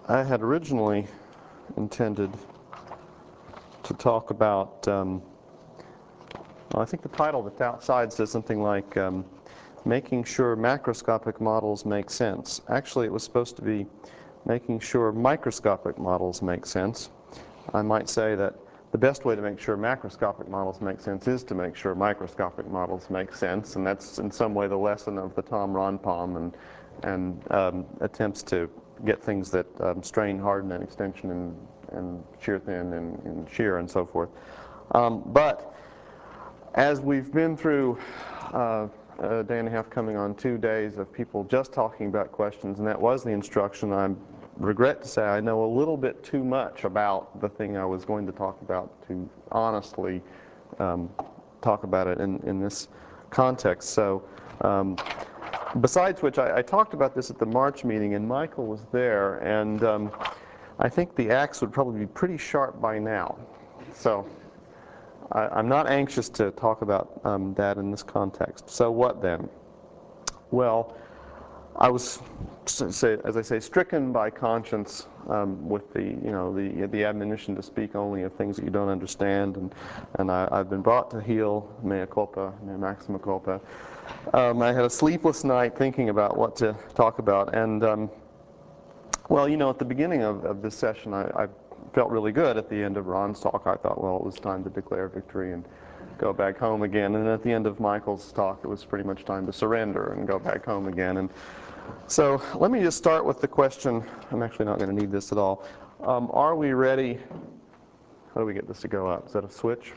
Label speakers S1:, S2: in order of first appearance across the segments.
S1: I had originally intended to talk about, well, I think the title that's outside says something like making sure macroscopic models make sense. Actually, it was supposed to be making sure microscopic models make sense. I might say that the best way to make sure macroscopic models make sense is to make sure microscopic models make sense, and that's in some way the lesson of the Tom Ronpom and attempts to get things that strain, harden, and extension, and shear thin, and shear, and so forth. But as we've been through a day and a half, coming on 2 days of people just talking about questions, and that was the instruction, I regret to say I know a little bit too much about the thing I was going to talk about to honestly talk about it in this context. So besides which, I talked about this at the March meeting, and Michael was there, and I think the axe would probably be pretty sharp by now. So I'm not anxious to talk about that in this context. So what then? Well, I was, as I say, stricken by conscience with the admonition to speak only of things that you don't understand, and I've been brought to heel, mea culpa, mea maxima culpa. I had a sleepless night thinking about what to talk about, and well, at the beginning of this session, I felt really good. At the end of Ron's talk, I thought, well, it was time to declare victory and go back home again. And at the end of Michael's talk, it was pretty much time to surrender and go back home again. And so let me just start with the question. I'm actually not going to need this at all. Are we ready? How do we get this to go up? Is that a switch?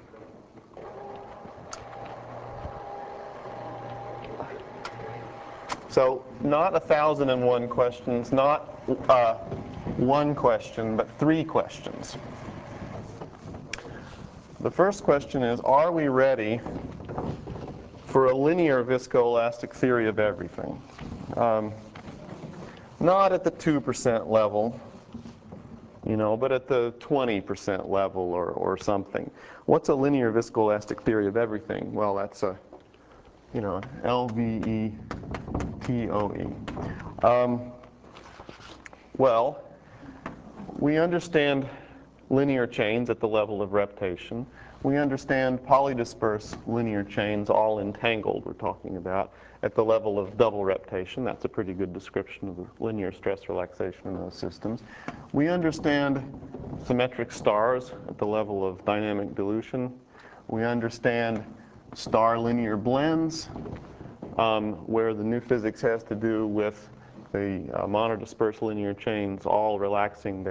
S1: So not 1,001 questions, not one question, but 3 questions. The first question is, are we ready for a linear viscoelastic theory of everything? Not at the 2% level, but at the 20% level or something. What's a linear viscoelastic theory of everything? Well, that's a, LVETOE. Well, we understand linear chains at the level of reptation. We understand polydisperse linear chains, all entangled, we're talking about, at the level of double reptation. That's a pretty good description of the linear stress relaxation in those systems. We understand symmetric stars at the level of dynamic dilution. We understand star linear blends, where the new physics has to do with the monodisperse linear chains all relaxing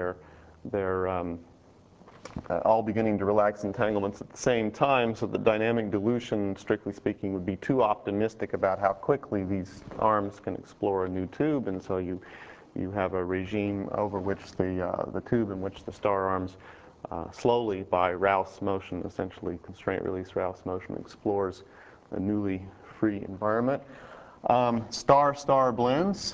S1: all beginning to relax entanglements at the same time, so the dynamic dilution, strictly speaking, would be too optimistic about how quickly these arms can explore a new tube, and so you have a regime over which the tube in which the star arms slowly, by Rouse motion, essentially constraint release Rouse motion, explores a newly free environment. Star-star blends,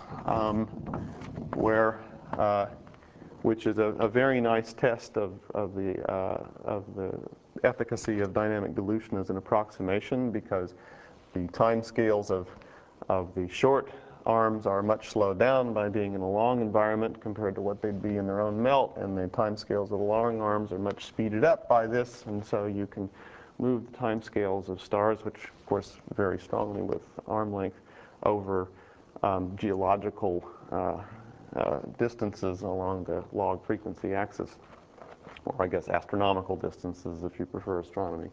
S1: which is a very nice test of the efficacy of dynamic dilution as an approximation, because the time scales of the short arms are much slowed down by being in a long environment compared to what they'd be in their own melt, and the time scales of the long arms are much speeded up by this, and so you can move the time scales of stars, which of course vary strongly with arm length, over geological distances along the log frequency axis, or I guess astronomical distances if you prefer astronomy.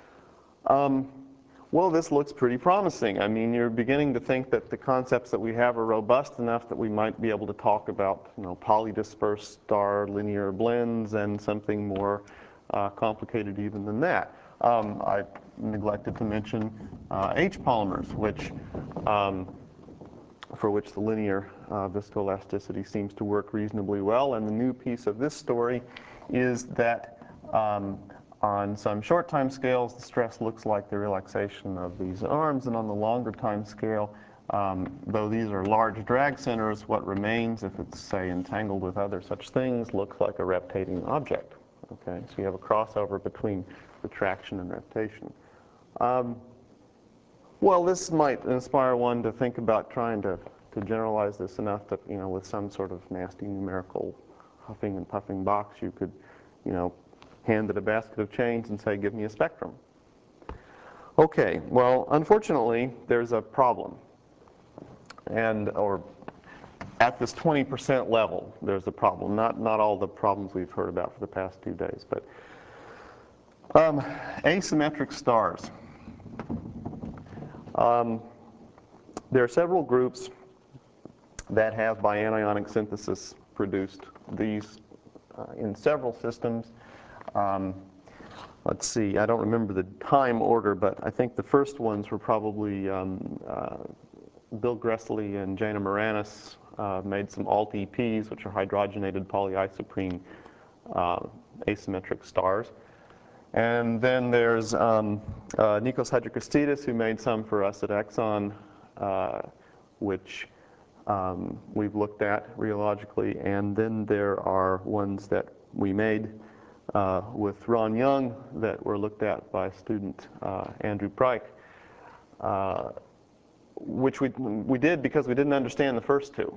S1: Well, this looks pretty promising. I mean, you're beginning to think that the concepts that we have are robust enough that we might be able to talk about, polydispersed star linear blends and something more complicated even than that. I neglected to mention H polymers, for which the linear viscoelasticity seems to work reasonably well. And the new piece of this story is that on some short time scales, the stress looks like the relaxation of these arms, and on the longer time scale, though these are large drag centers, what remains, if it's, say, entangled with other such things, looks like a reptating object. Okay, so you have a crossover between retraction and reptation. Well, this might inspire one to think about trying to generalize this enough that, with some sort of nasty numerical huffing and puffing box, you could, hand it a basket of chains and say, give me a spectrum. Okay, well, unfortunately, there's a problem. Or at this 20% level, there's a problem. Not all the problems we've heard about for the past 2 days, but asymmetric stars. There are several groups that have, by anionic synthesis, produced these in several systems. Let's see, I don't remember the time order, but I think the first ones were probably Bill Gressley and Jana Moranis made some alt-EPs, which are hydrogenated polyisoprene asymmetric stars. And then there's Nikos Hadjikristidis, who made some for us at Exxon, which we've looked at rheologically. And then there are ones that we made with Ron Young that were looked at by student Andrew Pryke, which we did because we didn't understand the first two.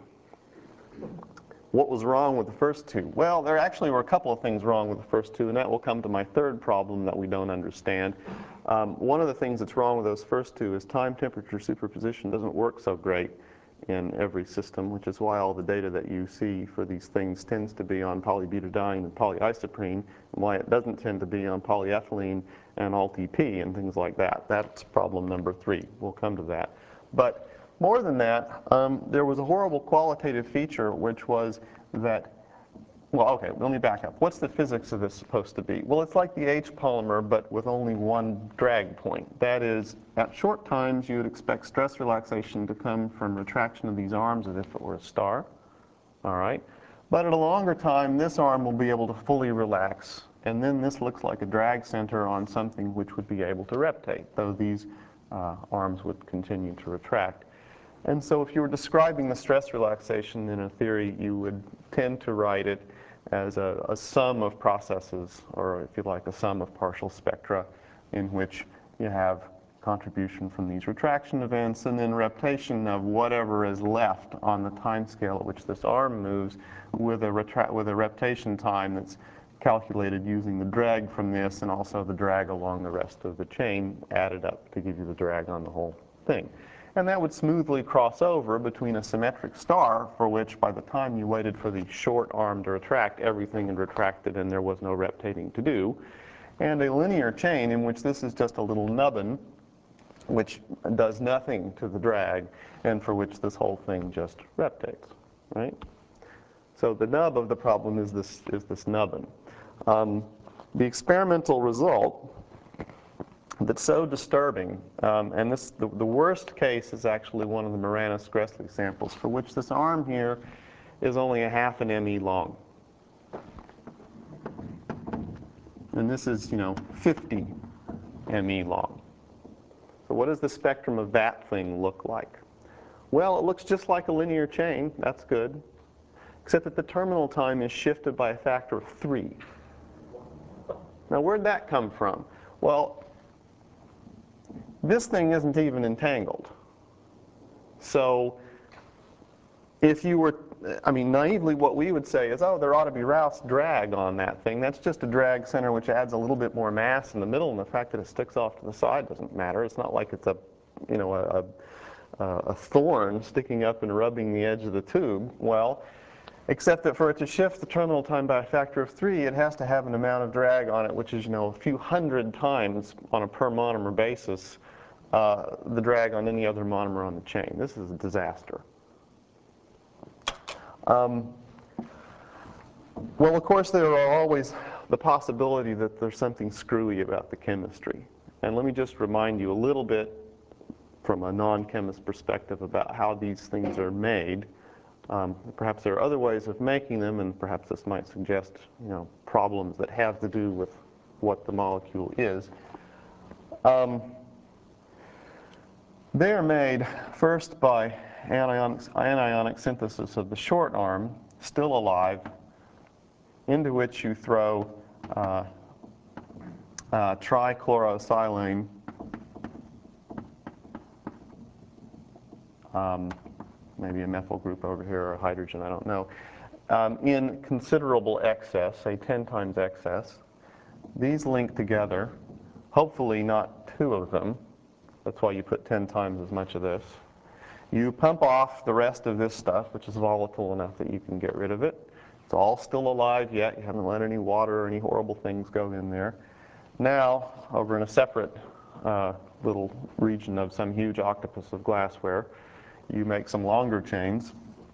S1: What was wrong with the first two? Well, there actually were a couple of things wrong with the first two, and that will come to my third problem that we don't understand. One of the things that's wrong with those first two is time temperature superposition doesn't work so great in every system, which is why all the data that you see for these things tends to be on polybutadiene and polyisoprene, and why it doesn't tend to be on polyethylene and alt-EP and things like that. That's problem number 3. We'll come to that. But more than that, there was a horrible qualitative feature, which was that, well, okay, let me back up. What's the physics of this supposed to be? Well, it's like the H polymer, but with only one drag point. That is, at short times, you would expect stress relaxation to come from retraction of these arms as if it were a star, all right? But at a longer time, this arm will be able to fully relax, and then this looks like a drag center on something which would be able to reptate, though these arms would continue to retract. And so if you were describing the stress relaxation in a theory, you would tend to write it as a sum of processes, or if you like, a sum of partial spectra, in which you have contribution from these retraction events and then reptation of whatever is left on the time scale at which this arm moves with a reptation time that's calculated using the drag from this and also the drag along the rest of the chain added up to give you the drag on the whole thing. And that would smoothly cross over between a symmetric star, for which by the time you waited for the short arm to retract, everything had retracted and there was no reptating to do, and a linear chain in which this is just a little nubbin which does nothing to the drag and for which this whole thing just reptates, right? So the nub of the problem is this nubbin. The experimental result that's so disturbing, and the worst case is actually one of the Moranis-Gressley samples, for which this arm here is only a half an ME long. And this is, 50 ME long. So what does the spectrum of that thing look like? Well, it looks just like a linear chain. That's good. Except that the terminal time is shifted by a factor of 3. Now, where'd that come from? Well, this thing isn't even entangled. So if you were, naively what we would say is, oh, there ought to be Rouse drag on that thing. That's just a drag center which adds a little bit more mass in the middle, and the fact that it sticks off to the side doesn't matter. It's not like it's a thorn sticking up and rubbing the edge of the tube. Well, except that for it to shift the terminal time by a factor of 3, it has to have an amount of drag on it, which is, a few hundred times on a per monomer basis the drag on any other monomer on the chain. This is a disaster. Well, of course, there are always the possibility that there's something screwy about the chemistry. And let me just remind you a little bit from a non-chemist perspective about how these things are made. Perhaps there are other ways of making them, and perhaps this might suggest, problems that have to do with what the molecule is. They are made first by anionic synthesis of the short arm, still alive, into which you throw trichlorosilane, maybe a methyl group over here or a hydrogen, I don't know. in considerable excess, say 10 times excess. These link together, hopefully not two of them. That's why you put 10 times as much of this. You pump off the rest of this stuff, which is volatile enough that you can get rid of it. It's all still alive yet. You haven't let any water or any horrible things go in there. Now, over in a separate little region of some huge octopus of glassware, you make some longer chains.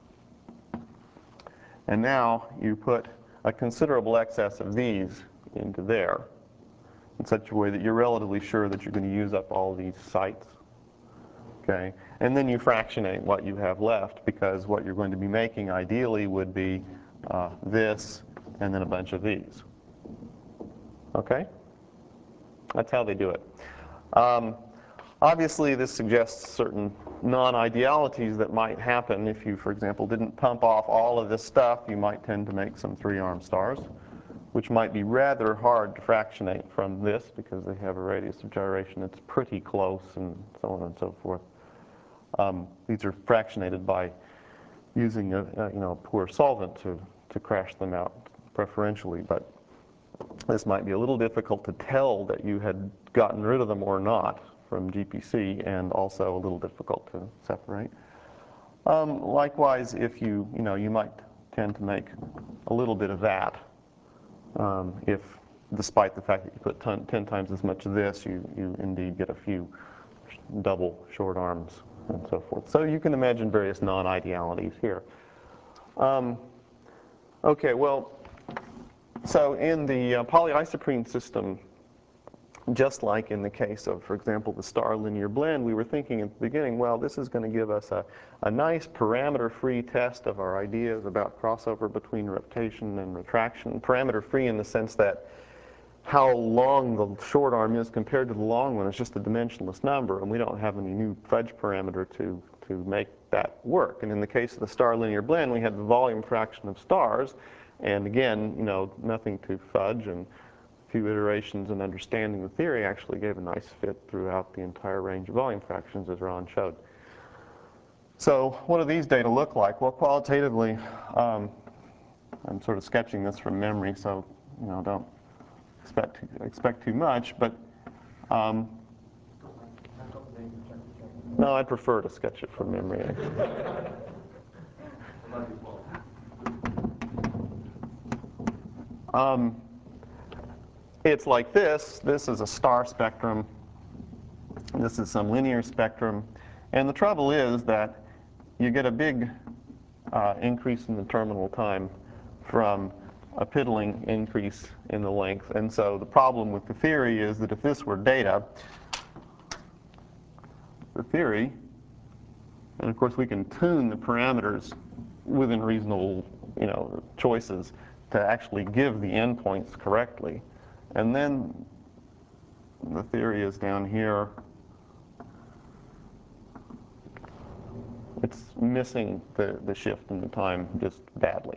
S1: And now you put a considerable excess of these into there in such a way that you're relatively sure that you're going to use up all these sites. Okay? And then you fractionate what you have left, because what you're going to be making ideally would be this and then a bunch of these. Okay? That's how they do it. Obviously, this suggests certain non-idealities that might happen. If you, for example, didn't pump off all of this stuff, you might tend to make some three-armed stars, which might be rather hard to fractionate from this because they have a radius of gyration that's pretty close and so on and so forth. These are fractionated by using a poor solvent to crash them out preferentially, but this might be a little difficult to tell that you had gotten rid of them or not from GPC, and also a little difficult to separate. Likewise, if you might tend to make a little bit of that if, despite the fact that you put 10 times as much of this, you indeed get a few double short arms and so forth. So you can imagine various non-idealities here. Okay, well, so in the polyisoprene system, just like in the case of, for example, the star linear blend, we were thinking at the beginning, well, this is going to give us a nice parameter-free test of our ideas about crossover between rotation and retraction. Parameter-free in the sense that how long the short arm is compared to the long one is just a dimensionless number, and we don't have any new fudge parameter to make that work. And in the case of the star linear blend, we had the volume fraction of stars, and again, nothing to fudge, and a few iterations and understanding the theory actually gave a nice fit throughout the entire range of volume fractions, as Ron showed. So what do these data look like? Well, qualitatively, I'm sort of sketching this from memory, so don't expect too much, but no, I'd prefer to sketch it from memory. It's like this. This is a star spectrum. This is some linear spectrum. And the trouble is that you get a big increase in the terminal time from a piddling increase in the length. And so the problem with the theory is that if this were data, the theory, and of course we can tune the parameters within reasonable choices to actually give the endpoints correctly. And then the theory is down here. It's missing the shift in the time just badly.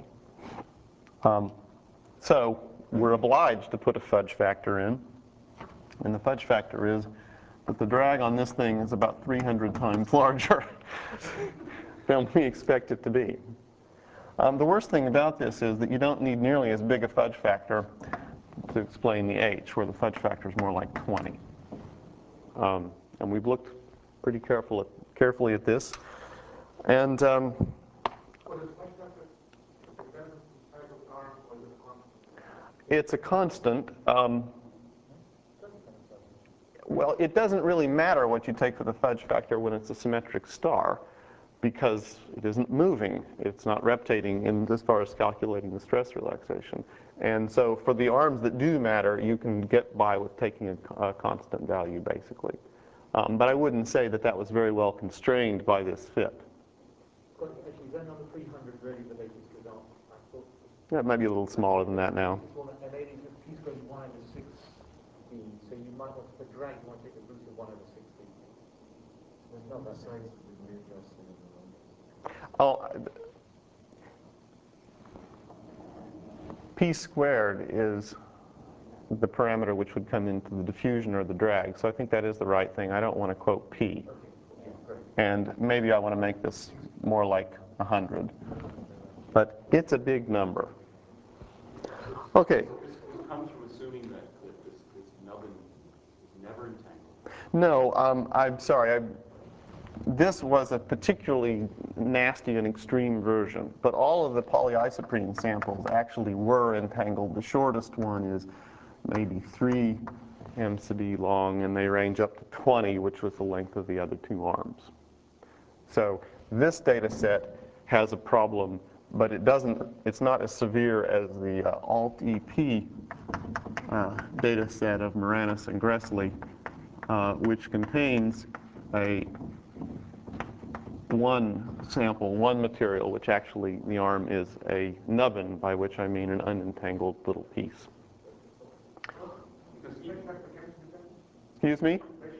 S1: So we're obliged to put a fudge factor in. And the fudge factor is that the drag on this thing is about 300 times larger than we expect it to be. The worst thing about this is that you don't need nearly as big a fudge factor to explain the H, where the fudge factor is more like 20. And we've looked pretty carefully at this. And it's a constant. Well, it doesn't really matter what you take for the fudge factor when it's a symmetric star, because it isn't moving. It's not reptating as far as calculating the stress relaxation. And so for the arms that do matter, you can get by with taking a constant value, basically. But I wouldn't say that that was very well constrained by this fit.
S2: Actually, that number 300 really the latest result?
S1: Yeah, it might be a little smaller than that now.
S2: And then it's a p squared 1 over 6b, so you might want to drag, you want to take the root of 1 over 6b. It's not that size of the readjusting of the numbers.
S1: Oh, p squared is the parameter which would come into the diffusion or the drag, so I think that is the right thing. I don't want to quote p.
S2: Okay. Yeah, great.
S1: And maybe I want to make this more like 100. But It's a big number. Okay.
S3: So this comes from assuming that this nubbin is never entangled.
S1: No, I'm sorry. This was a particularly nasty and extreme version, but all of the polyisoprene samples actually were entangled. The shortest one is maybe 3 MCD long, and they range up to 20, which was the length of the other two arms. So this data set has a problem, but it's not as severe as the ALT-EP data set of Maraniss and Gressly, which contains one sample, one material, which actually the arm is a nubbin, by which I mean an unentangled little piece. Excuse me?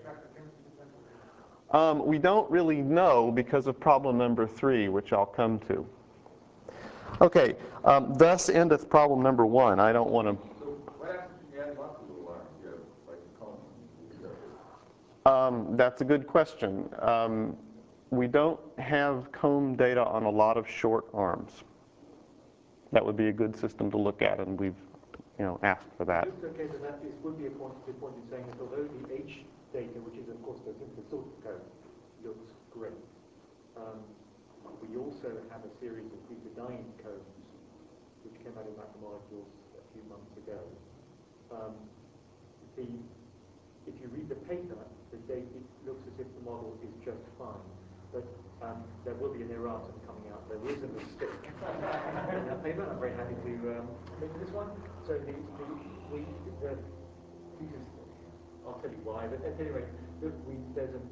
S1: We don't really know because of problem number 3, which I'll come to. Okay, thus endeth problem number 1. I don't want to...
S3: So what happens if you add lots of little arms? You have like a cone.
S1: That's a good question. We don't have comb data on a lot of short arms. That would be a good system to look at, and we've asked for that.
S2: Just in case of that, this would be a point in saying that although the H data, which is of course the sort of code, looks great, we also have a series of butadiene cones which came out of macromolecules a few months ago. If you read the paper, it looks as if the model is just fine. But there will be an erratum coming out. There is a mistake in that paper. I'm very happy to look at this one. So I'll tell you why. But anyway, there's an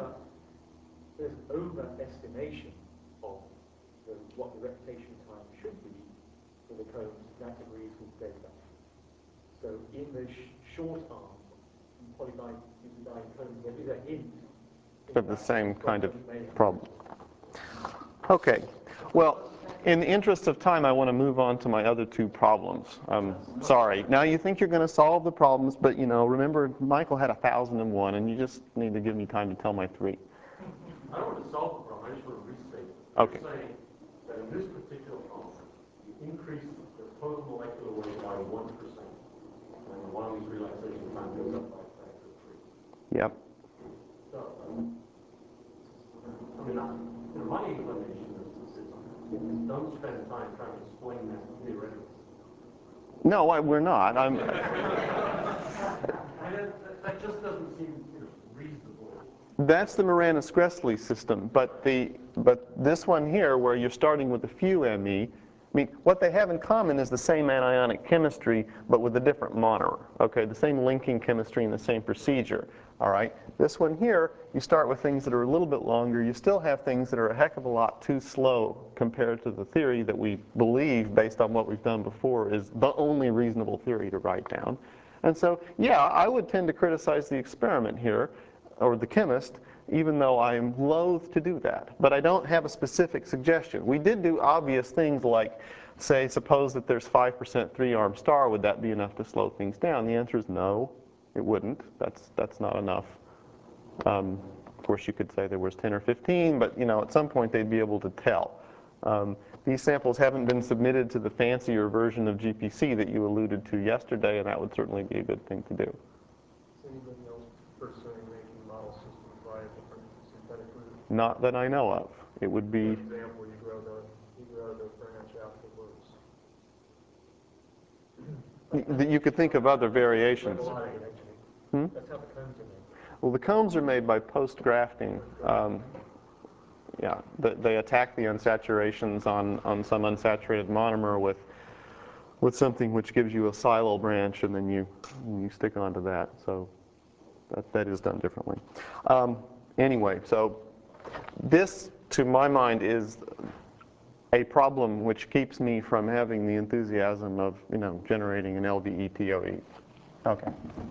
S2: overestimation of what the reputation time should be for the cones. That agrees with data. So in the short arm polybutadiene cones, there is a hint
S1: Of the same kind of problem. Okay. Well, in the interest of time, I want to move on to my other two problems. Sorry. Now you think you're going to solve the problems, but remember, Michael had 1,001, and you just need to give me time to tell my 3.
S3: I don't want to solve the problem. I just want to restate it.
S1: Okay.
S3: You're saying that in this particular problem, you increase the total molecular weight by 1%, and one of these relaxation time goes up by a factor of 3.
S1: Yep.
S3: So, my inclination is don't spend time trying to explain that theoretically.
S1: No, we're not.
S3: That just doesn't seem reasonable.
S1: That's the Maraniss-Gressly system, but this one here, where you're starting with a few ME, what they have in common is the same anionic chemistry, but with a different monomer. Okay, the same linking chemistry and the same procedure. All right. This one here, you start with things that are a little bit longer. You still have things that are a heck of a lot too slow compared to the theory that we believe, based on what we've done before, is the only reasonable theory to write down. And so, yeah, I would tend to criticize the experiment here, or the chemist, even though I'm loath to do that. But I don't have a specific suggestion. We did do obvious things like, say, suppose that there's 5% 3-arm star. Would that be enough to slow things down? The answer is no, it wouldn't. That's not enough. Of course, you could say there was 10 or 15, but at some point they'd be able to tell. These samples haven't been submitted to the fancier version of GPC that you alluded to yesterday, and that would certainly be a good thing to do.
S4: Is anybody else pursuing making model systems by a different synthetic route?
S1: Not that I know of. It would be...
S4: For example, you grow the branch afterwards.
S1: You could think of other variations.
S2: That's how the cones are made.
S1: Well, the cones are made by post-grafting. Yeah, they attack the unsaturations on some unsaturated monomer with something which gives you a silyl branch, and then you stick onto that. So that is done differently. Anyway, so this, to my mind, is a problem which keeps me from having the enthusiasm of generating an LVETOE. Okay.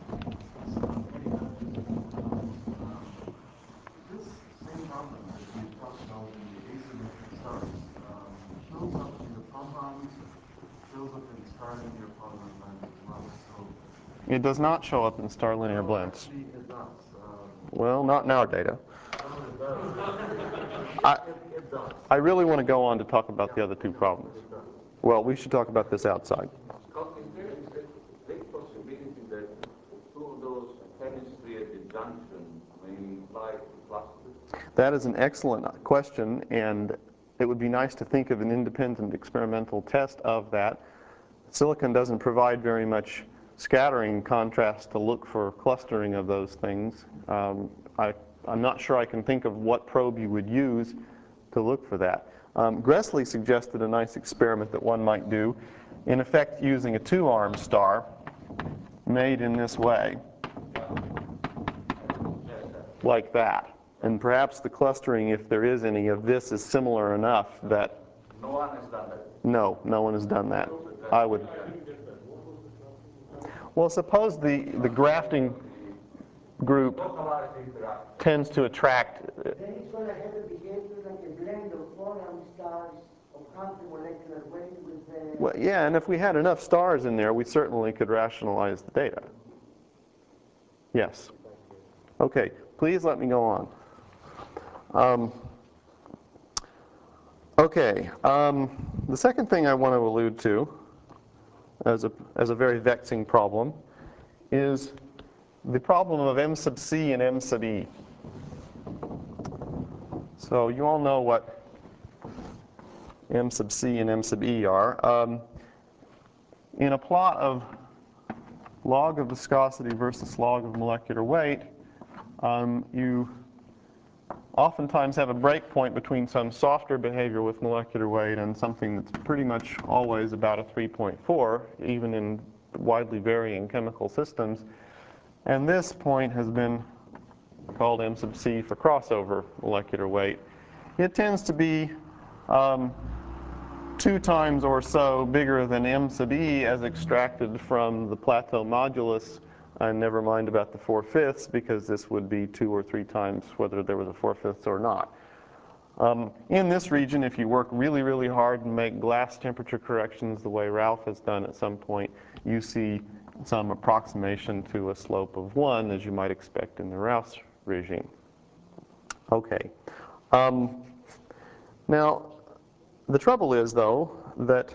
S5: This same problem that you talked about in the asymmetric stars shows up in the compounds, shows up in star linear polymer blends as well. So
S1: It does not show up in star linear blends.
S5: actually it does.
S1: Well, not in our data.
S5: It does.
S1: I
S5: It does.
S1: really want to go on to talk about the other two problems.
S5: It does.
S1: Well, we should talk about this outside.
S6: Scott, is there a great possibility that two of those chemistry at the junction may imply clusters?
S1: That is an excellent question, and it would be nice to think of an independent experimental test of that. Silicon doesn't provide very much scattering contrast to look for clustering of those things. I'm not sure I can think of what probe you would use to look for that. Gressley suggested a nice experiment that one might do, in effect using a two-armed star made in this way, like that. And perhaps the clustering, if there is any of this, is similar enough that...
S6: No one has done that.
S1: No, no one has done that. I would... Well, suppose the grafting group tends to attract...
S7: Then it's going to have a behavior like a blend of four-arm stars of counter-molecular weight with the...
S1: Well, yeah, and if we had enough stars in there, we certainly could rationalize the data. Yes. Okay, please let me go on. The second thing I want to allude to as a very vexing problem is the problem of M sub C and M sub E. So you all know what M sub C and M sub E are. In a plot of log of viscosity versus log of molecular weight, you oftentimes have a breakpoint between some softer behavior with molecular weight and something that's pretty much always about a 3.4, even in widely varying chemical systems. And this point has been called M sub C for crossover molecular weight. It tends to be 2 times or so bigger than M sub E as extracted from the plateau modulus. And never mind about the 4/5, because this would be 2 or 3 times whether there was a 4/5 or not. In this region, if you work really, really hard and make glass temperature corrections the way Ralph has done at some point, you see some approximation to a slope of 1, as you might expect in the Rouse regime. Okay. Now, the trouble is, though, that,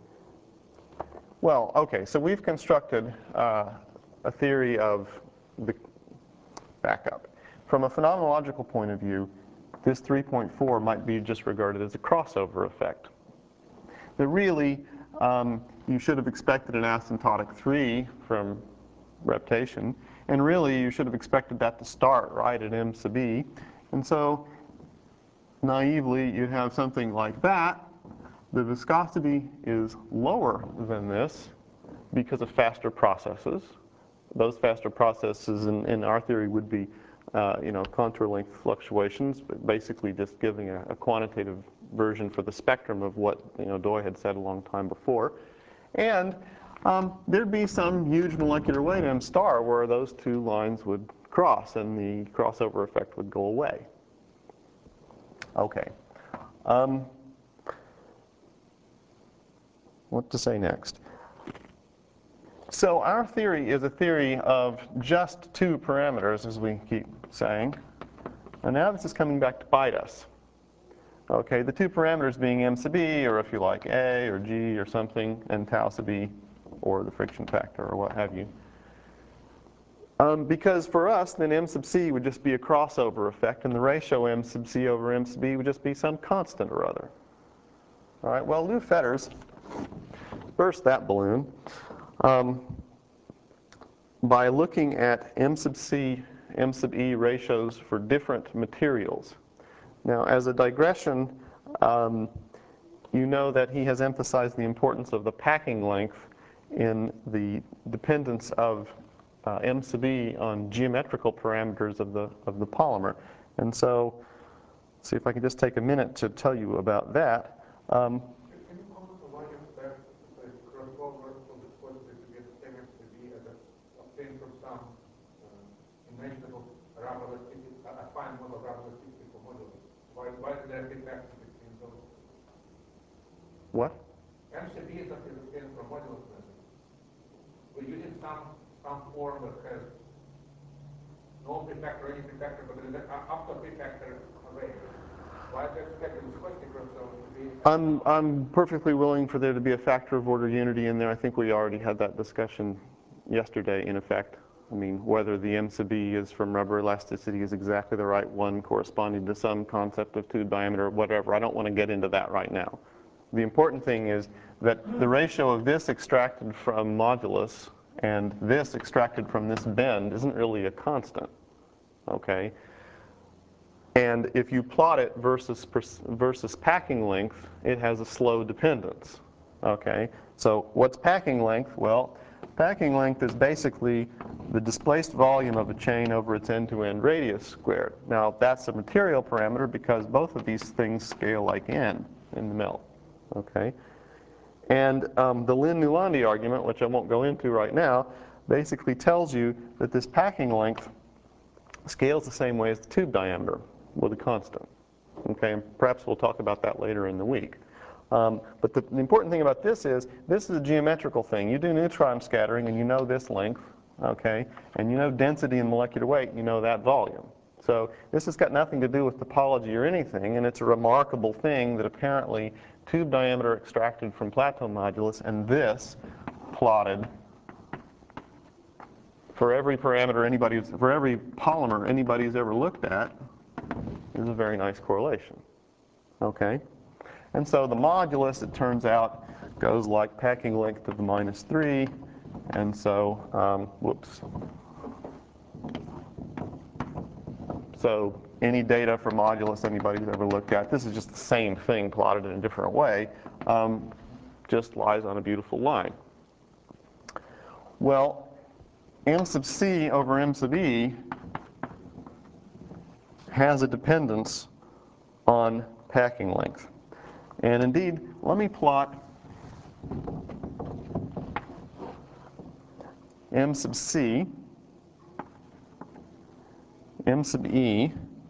S1: well, okay, so we've constructed a theory of the backup. From a phenomenological point of view, this 3.4 might be just regarded as a crossover effect. But really, you should have expected an asymptotic 3 from reptation, and really you should have expected that to start right at M sub E. And so, naively, you'd have something like that. The viscosity is lower than this because of faster processes. Those faster processes in our theory would be contour length fluctuations, but basically just giving a quantitative version for the spectrum of what Doi had said a long time before. And there'd be some huge molecular weight M star where those two lines would cross and the crossover effect would go away. Okay. What to say next? So our theory is a theory of just 2 parameters, as we keep saying. And now this is coming back to bite us. Okay, the 2 parameters being M sub E, or if you like A or G or something, and tau sub E, or the friction factor, or what have you. Because for us, then M sub C would just be a crossover effect, and the ratio M sub C over M sub E would just be some constant or other. All right, well, Lou Fetters burst that balloon by looking at M sub C, M sub E ratios for different materials. Now, as a digression, you know that he has emphasized the importance of the packing length in the dependence of M sub E on geometrical parameters of the polymer. And so, let's see if I can just take a minute to tell you about that.
S4: Can you comment on why you expect the crossover of the viscosity to get same M sub E as obtained from some imaginable rubber elasticity, a fine model of rubber elasticity for modulus? Why is there a big gap between those?
S1: What?
S4: M sub E is obtained from modulus method. We're using some form that has no prefactor or any prefactor, but there is up to a prefactor array. Why do you expect the viscosity crossover to be?
S1: I'm perfectly willing for there to be a factor of order unity in there. I think we already had that discussion yesterday, in effect. I mean, whether the m sub e is from rubber elasticity is exactly the right one corresponding to some concept of tube diameter or whatever. I don't want to get into that right now. The important thing is that the ratio of this extracted from modulus and this extracted from this bend isn't really a constant, okay? And if you plot it versus packing length, it has a slow dependence, okay? So what's packing length? Well, packing length is basically the displaced volume of a chain over its end-to-end radius squared. Now, that's a material parameter because both of these things scale like n in the melt, okay? And the Lin-Nullandi argument, which I won't go into right now, basically tells you that this packing length scales the same way as the tube diameter with a constant. Okay, and perhaps we'll talk about that later in the week. But the important thing about this is a geometrical thing. You do neutron scattering and you know this length, okay, and you know density and molecular weight, and you know that volume. So this has got nothing to do with topology or anything, and it's a remarkable thing that apparently tube diameter extracted from plateau modulus and this plotted for every parameter for every polymer anybody's ever looked at is a very nice correlation. Okay? And so the modulus, it turns out, goes like packing length to the -3, and so, whoops. So any data for modulus anybody's ever looked at, this is just the same thing plotted in a different way, just lies on a beautiful line. Well, m sub c over m sub e has a dependence on packing length. And indeed, let me plot m sub c, m sub e,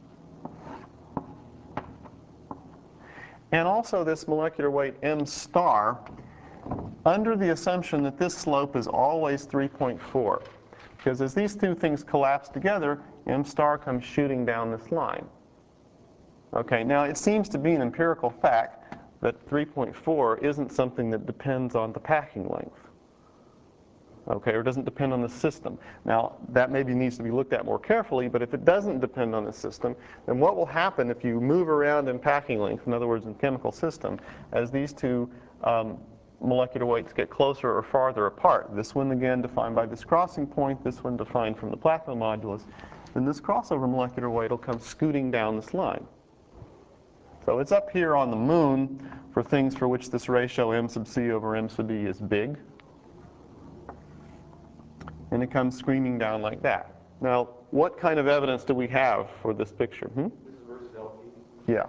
S1: and also this molecular weight m star under the assumption that this slope is always 3.4. Because as these two things collapse together, m star comes shooting down this line. Okay, now it seems to be an empirical fact that 3.4 isn't something that depends on the packing length. Okay, or doesn't depend on the system. Now, that maybe needs to be looked at more carefully, but if it doesn't depend on the system, then what will happen if you move around in packing length, in other words, in chemical system, as these two molecular weights get closer or farther apart, this one again defined by this crossing point, this one defined from the plateau modulus, then this crossover molecular weight will come scooting down this line. So it's up here on the moon for things for which this ratio m sub c over m sub e is big. And it comes screaming down like that. Now, what kind of evidence do we have for this picture?
S3: This is versus LP?
S1: Yeah.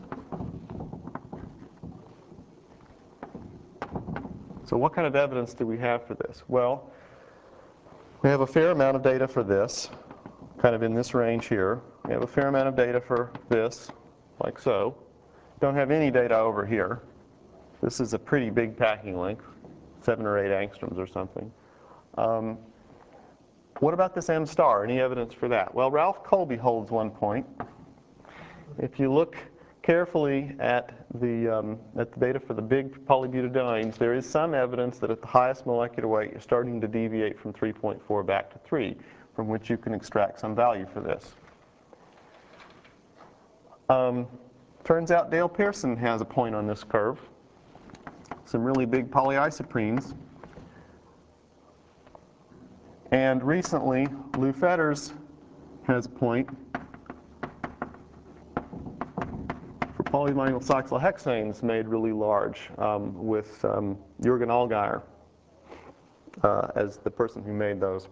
S1: So what kind of evidence do we have for this? Well, we have a fair amount of data for this, kind of in this range here. We have a fair amount of data for this, like so. Don't have any data over here. This is a pretty big packing length, 7 or 8 angstroms or something. What about this m star? Any evidence for that? Well, Ralph Colby holds one point. If you look carefully at the data for the big polybutadienes, there is some evidence that at the highest molecular weight, you're starting to deviate from 3.4 back to 3, from which you can extract some value for this. Turns out Dale Pearson has a point on this curve. Some really big polyisoprenes. And recently, Lou Fetters has a point for polyvinyl cyclohexanes made really large with Jürgen Allgaier as the person who made those.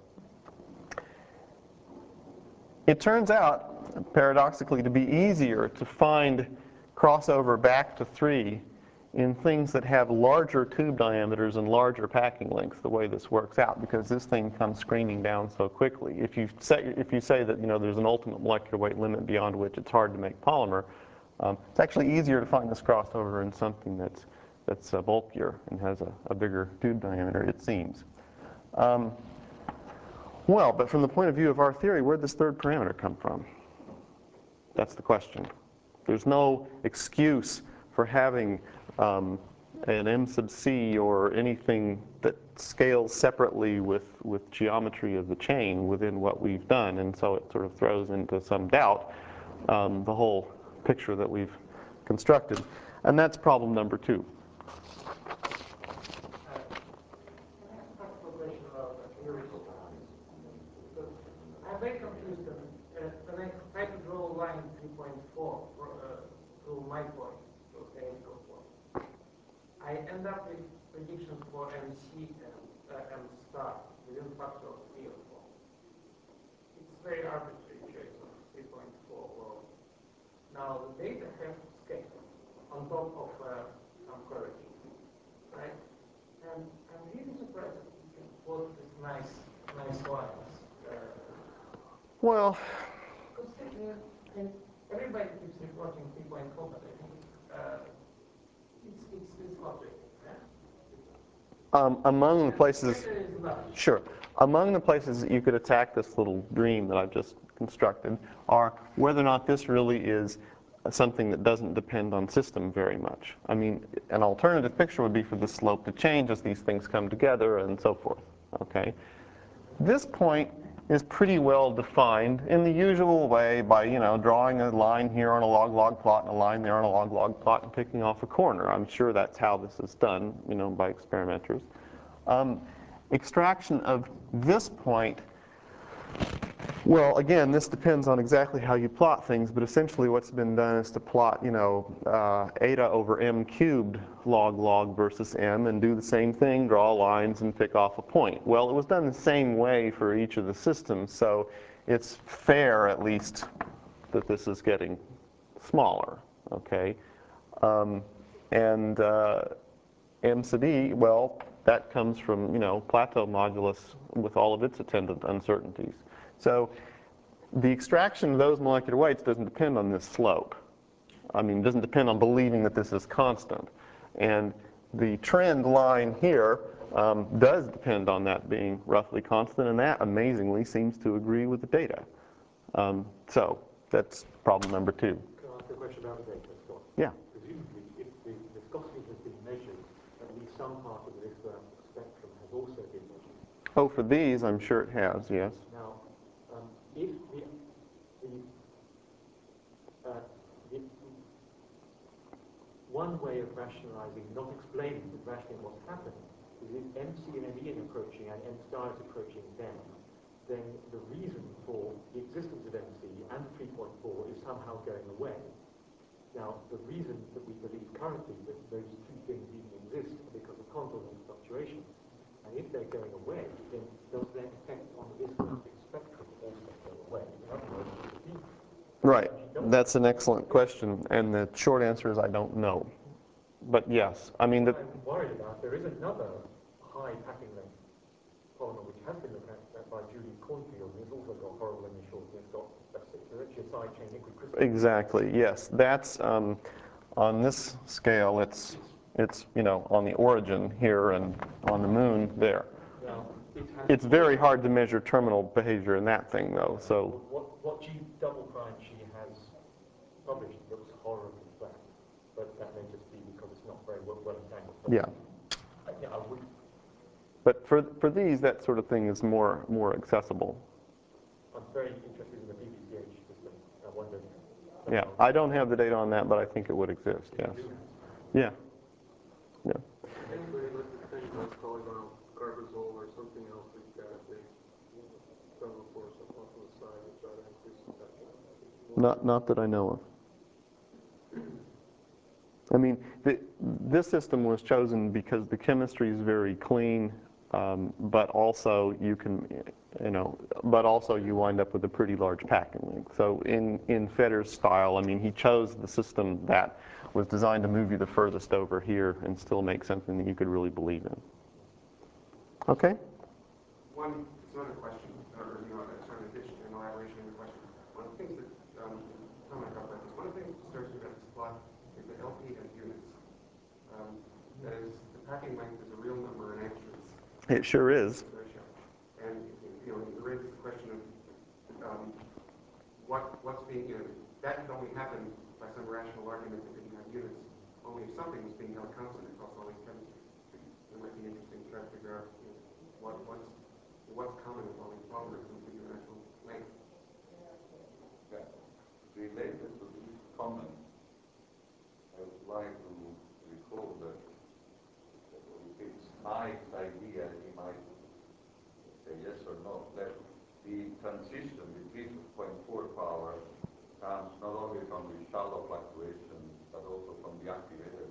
S1: It turns out, paradoxically, to be easier to find crossover back to 3 in things that have larger tube diameters and larger packing lengths, the way this works out, because this thing comes screaming down so quickly. If you say that there's an ultimate molecular weight limit beyond which it's hard to make polymer, it's actually easier to find this crossover in something that's bulkier and has a bigger tube diameter, it seems. Well, but from the point of view of our theory, where'd this third parameter come from? That's the question. There's no excuse for having an M sub c or anything that scales separately with geometry of the chain within what we've done, and so it sort of throws into some doubt the whole picture that we've constructed. And that's problem number 2.
S7: I'm very confused when I try to draw a line 3.4 through my point, so theoretical point. I end up with predictions for MC and M star within factor of 3 or 4. It's very arbitrary choice of 3.4 world. Now the data have scale on top of some correction, right? And I'm really surprised that you can plot these nice lines.
S1: Well,
S7: and everybody keeps reporting 3.4, but I think it's logic. Yeah?
S1: Among the places, sure. Among the places that you could attack this little dream that I've just constructed are whether or not this really is something that doesn't depend on system very much. I mean, an alternative picture would be for the slope to change as these things come together and so forth. Okay. This point is pretty well defined in the usual way by, drawing a line here on a log-log plot and a line there on a log-log plot and picking off a corner. I'm sure that's how this is done, by experimenters. Extraction of this point, well, again, this depends on exactly how you plot things, but essentially what's been done is to plot, eta over m cubed log versus m and do the same thing, draw lines and pick off a point. Well, it was done the same way for each of the systems, so it's fair, at least, that this is getting smaller, okay? M sub e, well, that comes from, Plateau modulus with all of its attendant uncertainties. So the extraction of those molecular weights doesn't depend on this slope. I mean, it doesn't depend on believing that this is constant. And the trend line here does depend on that being roughly constant, and that amazingly seems to agree with the data. So that's problem number 2.
S2: Can I ask a question about the data, Scott?
S1: Yeah.
S2: Presumably, if the viscosity has been measured, at least some part of the spectrum has also been measured.
S1: Oh, for these, I'm sure it has, yes.
S2: Now, if one way of rationalizing, not explaining, but rationalizing what's happening, is if MC and ME is approaching and M star is approaching them, then the reason for the existence of MC and 3.4 is somehow going away. Now, the reason that we believe currently that those two things even exist are because of convolutional fluctuations. And if they're going away, then does their effect on the viscoelastic spectrum also go away? In other words,
S1: right. That's an excellent question, and the short answer is I don't know. But yes, I mean,
S2: what I'm worried about, there is another high packing length polymer which has been looked at by Julie Cornfield, and it's also got horrible initials, and it's got actually a side chain liquid crystal.
S1: Exactly, yes. That's, on this scale, it's on the origin here and on the moon there.
S2: Now,
S1: it's very hard to measure terminal behavior in that thing, though. So
S2: what G double prime she has published looks horribly flat, but that may just be because it's not very well entangled.
S1: Yeah.
S2: I would.
S1: But for these, that sort of thing is more accessible.
S2: I'm very interested in the BBCH system. I wonder.
S1: Yeah, I don't have the data on that, but I think it would exist. Yes. Yeah. Yeah.
S5: Anybody look at things like polygonal carbazole or something else where you've got a big thermal force up off to the side to try to increase the spectrum?
S1: Not that I know of. I mean, this system was chosen because the chemistry is very clean, but also you can, but also you wind up with a pretty large packing length. So in Fedor's style, I mean, he chose the system that was designed to move you the furthest over here and still make something that you could really believe in. Okay?
S4: It's another question, or sort of addition, an elaboration of your question. One of the things that Tom and I talked about this, one of the things that disturbs me about this plot is the LP as units. That is, the packing length is a real number in angstroms.
S1: It sure is.
S4: And it raises the question of what's being, that can only happen by some
S3: something was being held constant across all these chemistries. It might be interesting to try to figure out what's common with all these polymers and figure actual length.
S6: Yeah. Related to this comment, I would like to recall that if it's Mike's idea, he might say yes or no, that the transition between 0.4 power comes not only from the shallow fluctuation, but also from the activated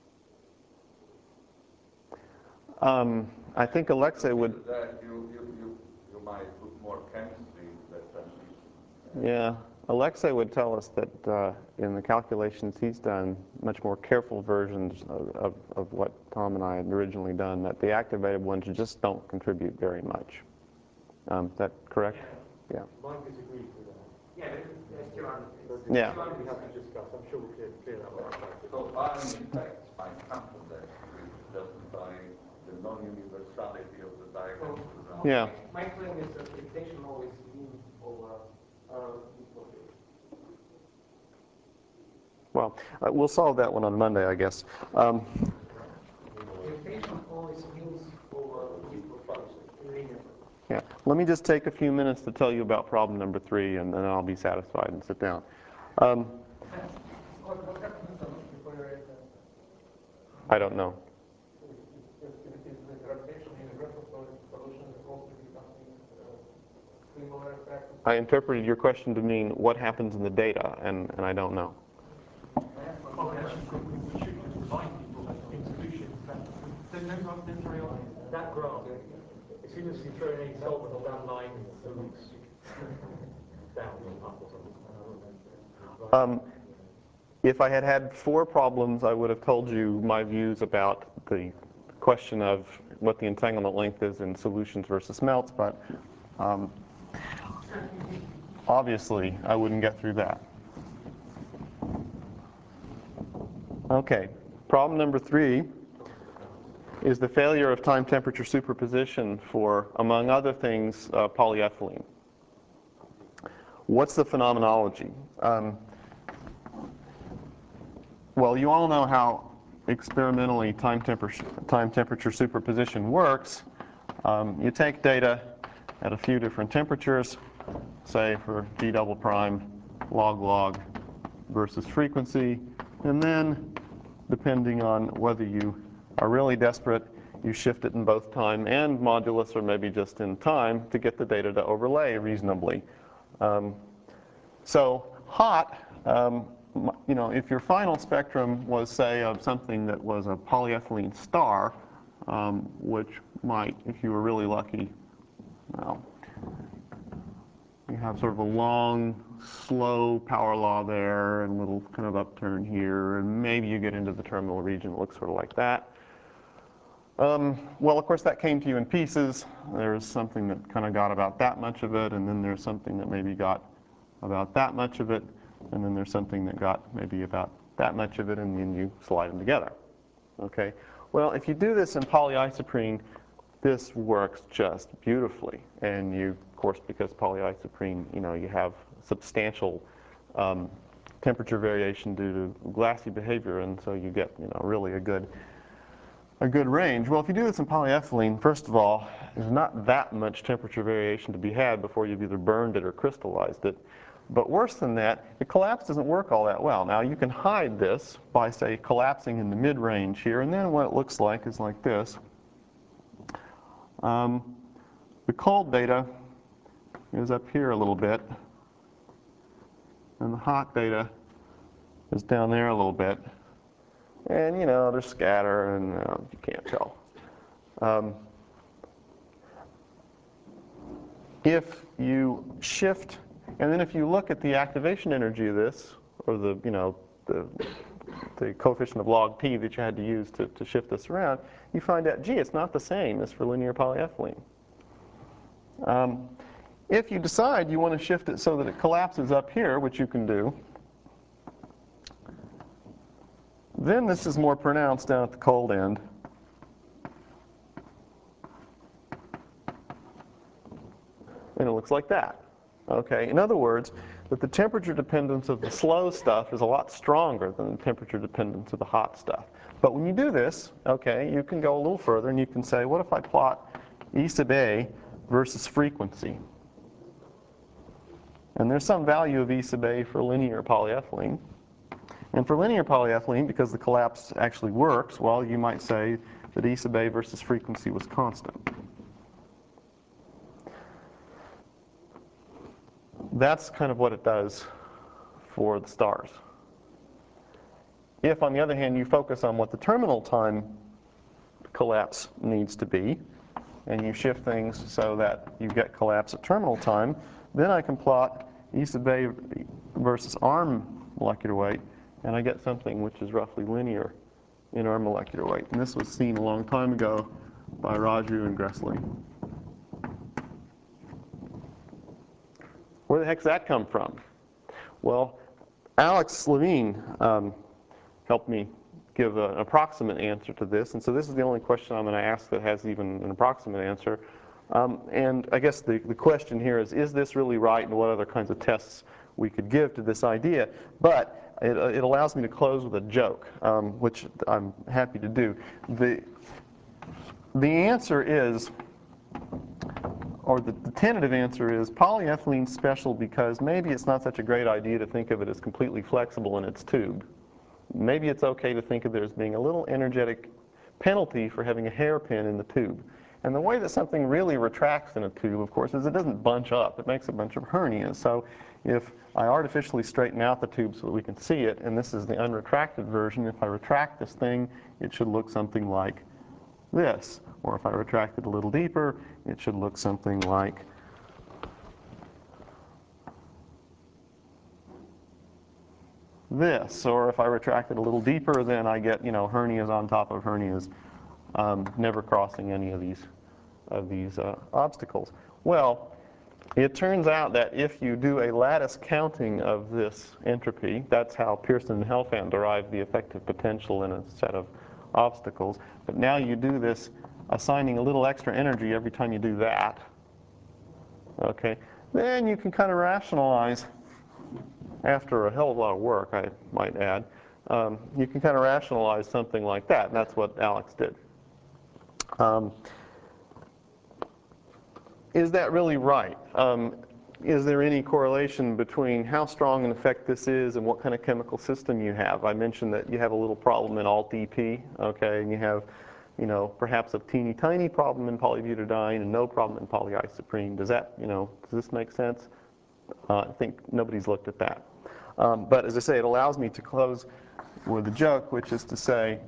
S6: one.
S1: I think Alexei would.
S6: That you might put more chemistry in that transition.
S1: Yeah, Alexei would tell us that in the calculations he's done, much more careful versions of what Tom and I had originally done, that the activated ones just don't contribute very much. Is that correct?
S2: Yeah. Mike disagrees with that.
S7: Yeah, that's still on.
S1: Yeah.
S2: We have to discuss. I'm sure we'll clear that one up.
S6: So iron effects might come from that, which justify the non-universality of the diagram.
S1: Yeah.
S7: My claim is that excitation always wins over dislocation.
S1: Well, we'll solve that one on Monday, I guess.
S7: Excitation always wins over dislocation linearly.
S1: Yeah. Let me just take a few minutes to tell you about problem number 3, and then I'll be satisfied and sit down.
S7: What happens before you write that?
S1: I don't know.
S4: Is the gravitation universal solution is also to be something similar effect?
S1: I interpreted your question to mean what happens in the data, and I don't know.
S2: Well, actually, we should just remind people that in solutions, that graph, as soon as you throw any solvent on that line, it moves down or up or something.
S1: If I had had 4 problems, I would have told you my views about the question of what the entanglement length is in solutions versus melts, but obviously I wouldn't get through that. Okay, problem number 3 is the failure of time-temperature superposition for, among other things, polyethylene. What's the phenomenology? Well, you all know how experimentally time-temperature superposition works. You take data at a few different temperatures, say for G double prime, log versus frequency, and then depending on whether you are really desperate, you shift it in both time and modulus, or maybe just in time, to get the data to overlay reasonably. So hot, you know, if your final spectrum was, say, of something that was a polyethylene star, which might, if you were really lucky, well, you have sort of a long, slow power law there and a little kind of upturn here, and maybe you get into the terminal region that looks sort of like that. Well, of course, that came to you in pieces. There's something that kind of got about that much of it, and then there's something that maybe got about that much of it, and then there's something that got maybe about that much of it, and then you slide them together. Okay? Well, if you do this in polyisoprene, this works just beautifully. And you, of course, because polyisoprene, you know, you have substantial temperature variation due to glassy behavior, and so you get, you know, really a good range. Well, if you do this in polyethylene, first of all, there's not that much temperature variation to be had before you've either burned it or crystallized it. But worse than that, the collapse doesn't work all that well. Now, you can hide this by, say, collapsing in the mid-range here, and then what it looks like is like this. The cold data is up here a little bit, and the hot data is down there a little bit. And, you know, there's scatter, and you can't tell. If you shift, and then if you look at the activation energy of this, or the, you know, the coefficient of log p that you had to use to shift this around, you find out, gee, it's not the same as for linear polyethylene. If you decide you want to shift it so that it collapses up here, which you can do, then this is more pronounced down at the cold end. And it looks like that. Okay, in other words, that the temperature dependence of the slow stuff is a lot stronger than the temperature dependence of the hot stuff. But when you do this, okay, you can go a little further and you can say, what if I plot E sub A versus frequency? And there's some value of E sub A for linear polyethylene. And for linear polyethylene, because the collapse actually works, well, you might say that E sub A versus frequency was constant. That's kind of what it does for the stars. If, on the other hand, you focus on what the terminal time collapse needs to be, and you shift things so that you get collapse at terminal time, then I can plot E sub A versus arm molecular weight, and I get something which is roughly linear in arm molecular weight. And this was seen a long time ago by Raju and Gressley. Where the heck does that come from? Well, Alex Levine helped me give an approximate answer to this, and so this is the only question I'm going to ask that has even an approximate answer. And I guess the question here is this really right, and what other kinds of tests we could give to this idea? But it allows me to close with a joke, which I'm happy to do. The answer is, or the tentative answer is, polyethylene's special because maybe it's not such a great idea to think of it as completely flexible in its tube. Maybe it's okay to think of it as being a little energetic penalty for having a hairpin in the tube. And the way that something really retracts in a tube, of course, is it doesn't bunch up. It makes a bunch of hernias. So if I artificially straighten out the tube so that we can see it, and this is the unretracted version, if I retract this thing, it should look something like this. Or if I retract it a little deeper, it should look something like this. Or if I retract it a little deeper, then I get, hernias on top of hernias, never crossing any of these obstacles. Well, it turns out that if you do a lattice counting of this entropy, that's how Pearson and Helfand derived the effective potential in a set of obstacles. But now you do this assigning a little extra energy every time you do that. Okay, then you can kind of rationalize, after a hell of a lot of work, I might add, you can kind of rationalize something like that, and that's what Alex did. Is that really right? Is there any correlation between how strong an effect this is and what kind of chemical system you have? I mentioned that you have a little problem in alt-EP, okay, and you have, perhaps a teeny tiny problem in polybutadiene and no problem in polyisoprene. Does that, does this make sense? I think nobody's looked at that. But as I say, it allows me to close with a joke, which is to say,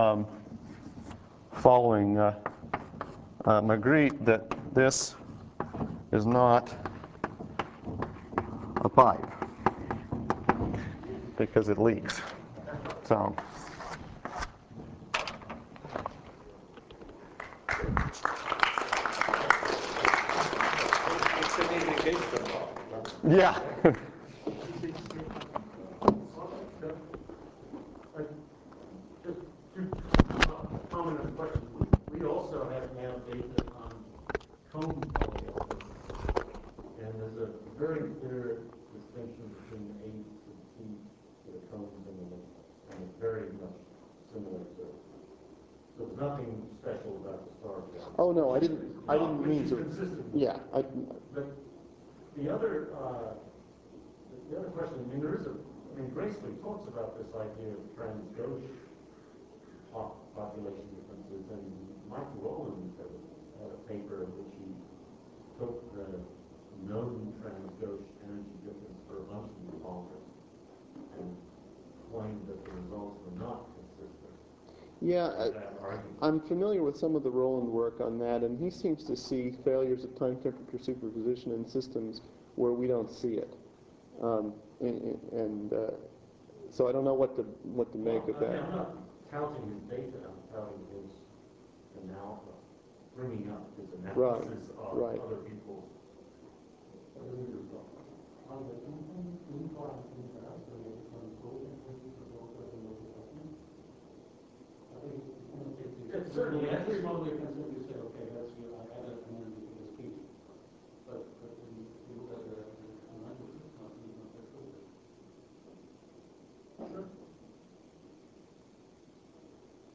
S1: following Magritte, that this is not a pipe because it leaks. So. Yeah.
S3: Just two common questions. We also have now data on cone polyethylene, and there's a very clear distinction between A and T for the cones and it's very much similar to. So there's nothing special about the star plot.
S1: Oh no, I didn't mean to.
S3: Consistent.
S1: Yeah.
S3: But the other question, Gracely talks about this idea of trans-gauche population differences, and Mike Rowland had a paper in which he took the known trans-gauche energy difference for a bunch of these polymers and claimed that the results were not consistent.
S1: Yeah, I'm familiar with some of the Rowland work on that, and he seems to see failures of time temperature superposition in systems where we don't see it. So I don't know what to make of that.
S3: I'm not touting his data, I'm touting his analysis, bringing up his analysis of other people's. Certainly, at this moment, you can say, okay, that's I added an energy to this piece. But you look at the analysis, it's not that good. Sure.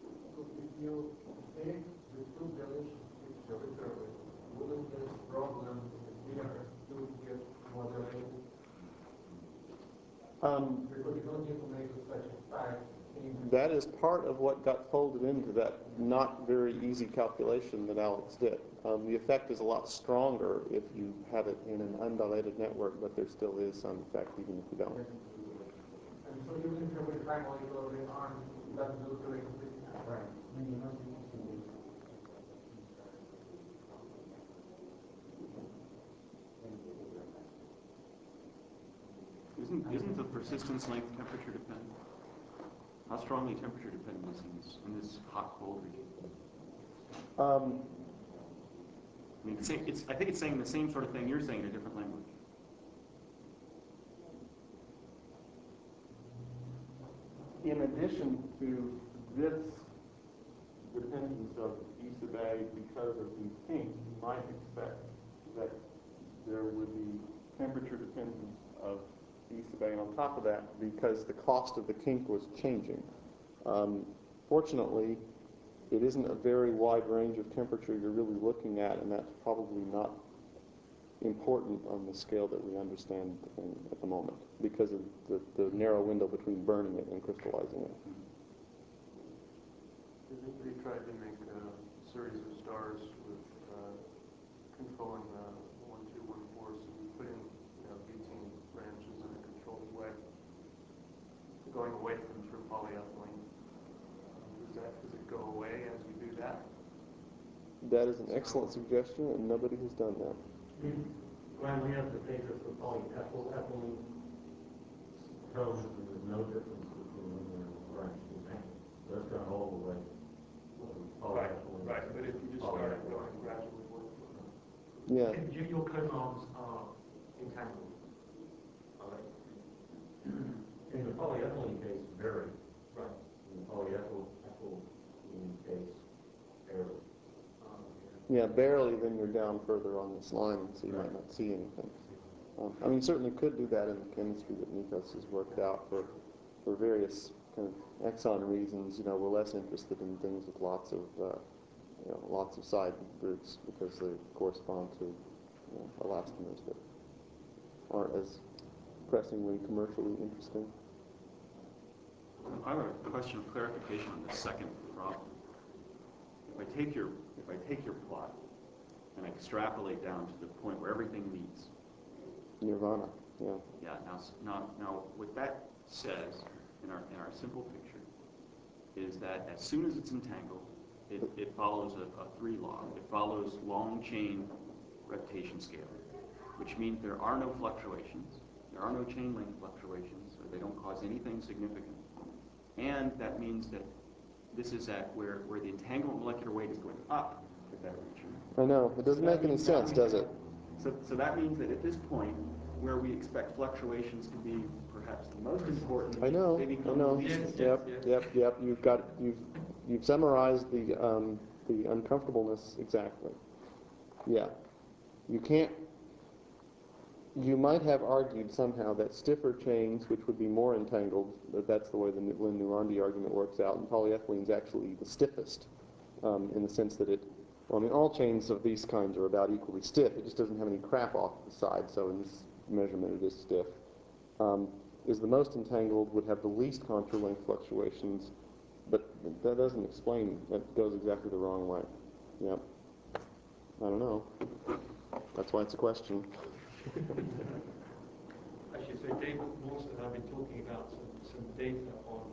S3: Because you don't need to make such a fact.
S1: That is part of what got folded into that not very easy calculation that Alex did. The effect is a lot stronger if you have it in an undilated network, but there still is some effect even if you don't.
S3: And so you can have a triangle over the arm, it doesn't look very complete. Right.
S8: Isn't the persistence length temperature dependent? How strongly temperature dependent is in this hot-cold region? I mean, I think it's saying the same sort of thing you're saying in a different language.
S5: In addition to this dependence of E sub A because of the kink, you might expect that there would be temperature dependence of
S1: E sub A, and on top of that, because the cost of the kink was changing. Fortunately, it isn't a very wide range of temperature you're really looking at, and that's probably not important on the scale that we understand at the moment, because of the narrow window between burning it and crystallizing it.
S5: They tried to make a series of stars with controlling the 1, 2, 1, 4, so we put in 18 branches in a controlled way, going away from true polyethylene. Does it go away as you do that?
S1: That is an excellent suggestion, and nobody has done that.
S3: When we have the papers for polyethylene shows that there's no difference between linear and branch design. That's gone all the way.
S5: Right, but if you just started going gradually forward.
S1: Yeah.
S3: Your cone arms are entangled. In the polyethylene case, very. Right. In the polyethylene case, barely.
S1: Yeah, barely, then you're down further on this line, so you might not see anything. I mean, certainly could do that in the chemistry that Nikos has worked out for various kind of exon reasons. We're less interested in things with lots of side groups because they correspond to elastomers that aren't as pressingly commercially interesting.
S8: I have a question of clarification on the second problem. If I take your plot and I extrapolate down to the point where everything meets.
S1: Nirvana, yeah.
S8: Yeah. Now, what that says in our simple picture is that as soon as it's entangled, it follows a 3 law. It follows long chain rotation scaling, which means there are no fluctuations, there are no chain length fluctuations, so they don't cause anything significant. And that means that this is at where the entanglement molecular weight is going up at that region.
S1: I know. It doesn't make any sense, does it?
S8: So that means that at this point, where we expect fluctuations to be perhaps the most important,
S1: I know.
S8: they become
S1: I know.
S8: the least.
S1: Yep. You've summarized the uncomfortableness exactly. Yeah. You might have argued somehow that stiffer chains, which would be more entangled, that's the way the Lin-Nuandi argument works out, and polyethylene is actually the stiffest in the sense that all chains of these kinds are about equally stiff. It just doesn't have any crap off the side, so in this measurement it is stiff. Is the most entangled, would have the least contour length fluctuations, but that doesn't explain, that goes exactly the wrong way. Yep. I don't know. That's why it's a question.
S2: Actually, so David Morse and I have been talking about some data on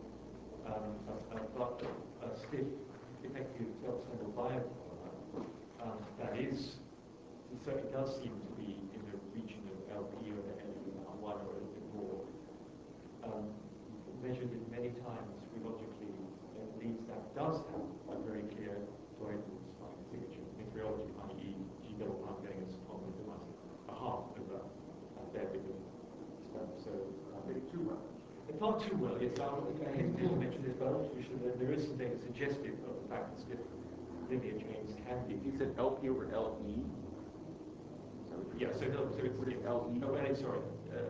S2: a stiff effective self-central biopolymer that is, so it does seem to be in the region of LP or LE1 or a little bit more. Measured it many times rheologically, it leads that does have a very clear Doyle's signature. Meteorology, i.e. G double prime getting us on a half of their bigger stuff. So too well. It's not too well. Yes, I think Paul mentioned this, but there is some data suggestive of the fact that stiff linear chains can be.
S8: You said LP over LE?
S2: Yeah, so it's LE. No, sorry.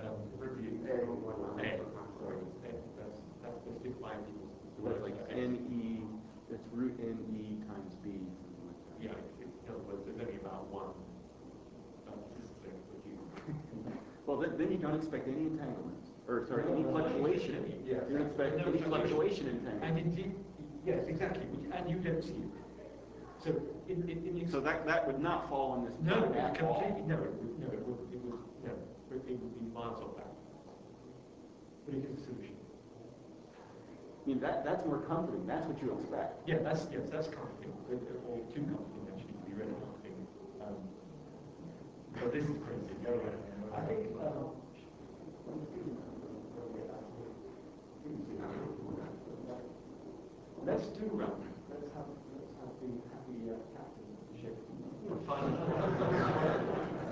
S2: Sorry, that's the stiff line.
S8: So that's like NE, that's root NE times B, something like that.
S2: Yeah, in other words, there's only about one. Well,
S8: then you don't expect any entanglements, or sorry, any fluctuation.
S2: Yes.
S8: You don't expect any fluctuation in
S2: And
S8: entanglement.
S2: indeed, yes, exactly, and you don't see it. So
S8: So that would not fall on this
S2: no,
S8: plan at all.
S2: completely, no, it would be miles off that. But it is a solution.
S8: I mean, that's more comforting. That's what you expect.
S2: Yeah, that's comforting, or too comforting actually to be really comforting. But this is crazy. I think. Let's do